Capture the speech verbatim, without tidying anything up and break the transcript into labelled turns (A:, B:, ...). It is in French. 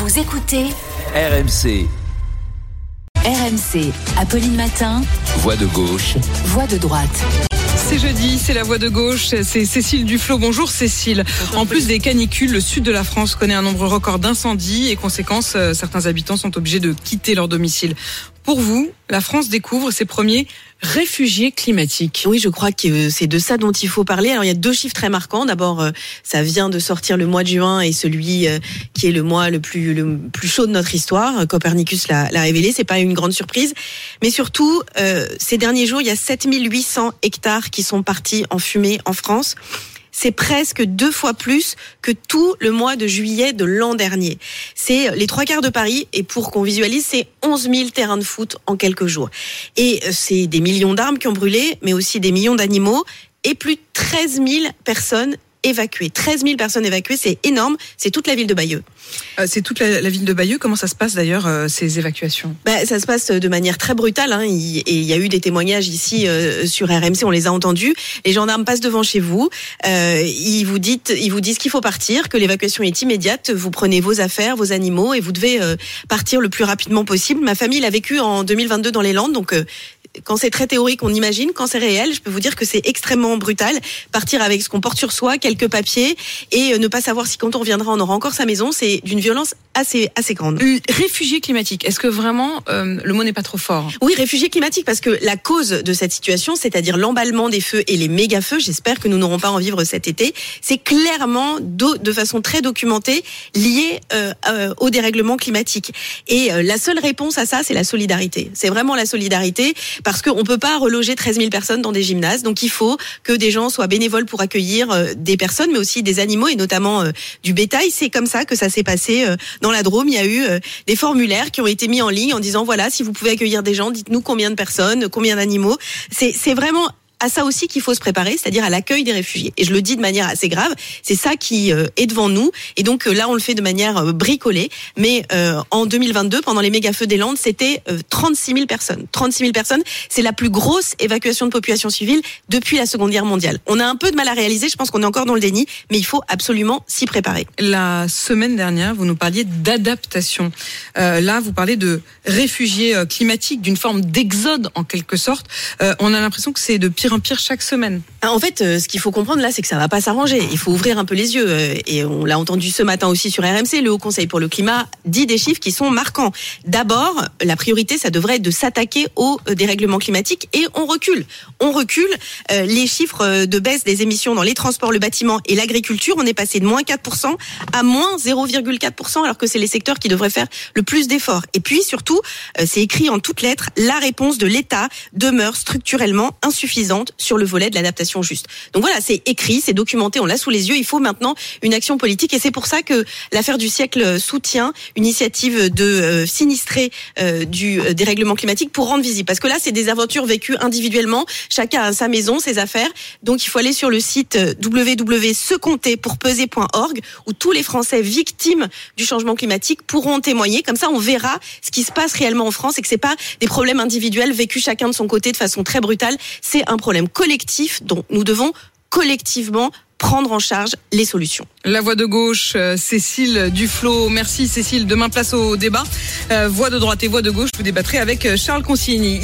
A: Vous écoutez
B: R M C.
A: R M C, Apolline Matin.
B: Voix de gauche.
A: Voix de droite.
C: C'est jeudi, c'est la voix de gauche, c'est Cécile Duflot. Bonjour Cécile. En plus des canicules, le sud de la France connaît un nombre record d'incendies et conséquence, certains habitants sont obligés de quitter leur domicile. Pour vous, la France découvre ses premiers réfugiés climatiques.
D: Oui, je crois que c'est de ça dont il faut parler. Alors, il y a deux chiffres très marquants. D'abord, ça vient de sortir le mois de juin et celui qui est le mois le plus, le plus chaud de notre histoire. Copernicus l'a, l'a révélé. C'est pas une grande surprise. Mais surtout, euh, ces derniers jours, il y a sept mille huit cents hectares qui sont partis en fumée en France. C'est presque deux fois plus que tout le mois de juillet de l'an dernier. C'est les trois quarts de Paris, et pour qu'on visualise, c'est onze mille terrains de foot en quelques jours. Et c'est des millions d'arbres qui ont brûlé, mais aussi des millions d'animaux, et plus de treize mille personnes évacuées. treize mille personnes évacuées, c'est énorme, c'est toute la ville de Bayeux.
C: Euh, c'est toute la, la ville de Bayeux. Comment ça se passe d'ailleurs, euh, ces évacuations ?
D: Bah, ça se passe de manière très brutale, hein, il, et il y a eu des témoignages ici euh, sur R M C, on les a entendus. Les gendarmes passent devant chez vous, euh, ils vous disent, ils vous disent qu'il faut partir, que l'évacuation est immédiate, vous prenez vos affaires, vos animaux, et vous devez euh, partir le plus rapidement possible. Ma famille l'a vécu en deux mille vingt-deux dans les Landes, donc euh, quand c'est très théorique, on imagine. Quand c'est réel, je peux vous dire que c'est extrêmement brutal. Partir avec ce qu'on porte sur soi, quelques papiers, et ne pas savoir si quand on reviendra, on aura encore sa maison, c'est d'une violence assez assez grande.
C: Réfugiés climatiques, est-ce que vraiment euh, le mot n'est pas trop fort ?
D: Oui, réfugiés climatiques, parce que la cause de cette situation, c'est-à-dire l'emballement des feux et les méga-feux, j'espère que nous n'aurons pas à en vivre cet été, c'est clairement do- de façon très documentée lié euh, euh, au dérèglement climatique. Et euh, la seule réponse à ça, c'est la solidarité. C'est vraiment la solidarité, parce qu'on ne peut pas reloger treize mille personnes dans des gymnases, donc il faut que des gens soient bénévoles pour accueillir euh, des personnes, mais aussi des animaux, et notamment euh, du bétail. C'est comme ça que ça s'est passé euh, dans la Drôme. Il y a eu euh, des formulaires qui ont été mis en ligne en disant, voilà, si vous pouvez accueillir des gens, dites-nous combien de personnes, combien d'animaux. C'est, c'est vraiment à ça aussi qu'il faut se préparer, c'est-à-dire à l'accueil des réfugiés. Et je le dis de manière assez grave, c'est ça qui euh, est devant nous. Et donc euh, là, on le fait de manière euh, bricolée. Mais euh, en deux mille vingt-deux, pendant les méga-feux des Landes, c'était euh, trente-six mille personnes. trente-six mille personnes, c'est la plus grosse évacuation de population civile depuis la Seconde Guerre mondiale. On a un peu de mal à réaliser, je pense qu'on est encore dans le déni, mais il faut absolument s'y préparer.
C: La semaine dernière, vous nous parliez d'adaptation. Euh, là, vous parlez de réfugiés euh, climatiques, d'une forme d'exode en quelque sorte. Euh, on a l'impression que c'est de pire en pire chaque semaine.
D: En fait, euh, ce qu'il faut comprendre là, c'est que ça va pas s'arranger. Il faut ouvrir un peu les yeux. Euh, et on l'a entendu ce matin aussi sur R M C, le Haut Conseil pour le climat dit des chiffres qui sont marquants. D'abord, la priorité, ça devrait être de s'attaquer au euh, dérèglement climatique, et on recule. On recule. Euh, les chiffres de baisse des émissions dans les transports, le bâtiment et l'agriculture, on est passé de moins quatre pour cent à moins zéro virgule quatre pour cent, alors que c'est les secteurs qui devraient faire le plus d'efforts. Et puis surtout, euh, c'est écrit en toutes lettres, la réponse de l'État demeure structurellement insuffisante sur le volet de l'adaptation juste. Donc voilà, c'est écrit, c'est documenté, on l'a sous les yeux. Il faut maintenant une action politique, et c'est pour ça que l'affaire du siècle soutient une initiative de euh, sinistrés euh, du euh, dérèglement climatique pour rendre visible. Parce que là, c'est des aventures vécues individuellement. Chacun a sa maison, ses affaires. Donc il faut aller sur le site w w w point se compter pour peser point org, où tous les Français victimes du changement climatique pourront témoigner. Comme ça, on verra ce qui se passe réellement en France, et que c'est pas des problèmes individuels vécus chacun de son côté de façon très brutale. C'est un problème collectif dont nous devons collectivement prendre en charge les solutions.
C: La voix de gauche, euh, Cécile Duflot. Merci Cécile. Demain, place au débat. Euh, voix de droite et voix de gauche, vous débattrez avec Charles Consigny.